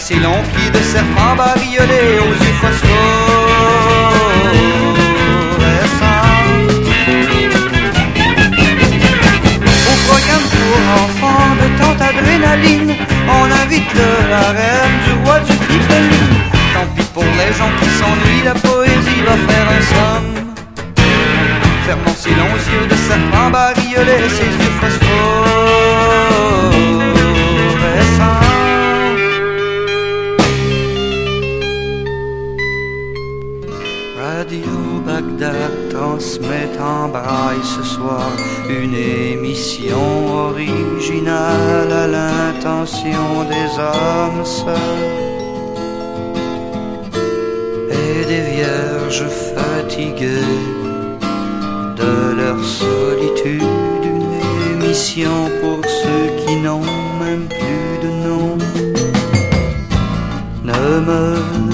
ses longs pieds de serpent bariolés aux yeux phosphorescents. Au programme pour enfants de tante adrénaline, on invite le harem du roi du pipeline. Tant pis pour les gens qui s'ennuient, la poésie va faire un somme. Fermant ses longs yeux de serpent bariolés, ses yeux phosphorescents. Radio Bagdad transmet en braille ce soir une émission originale à l'intention des hommes seuls et des vierges fatiguées de leur solitude. Une émission pour ceux qui n'ont même plus de nom. Ne me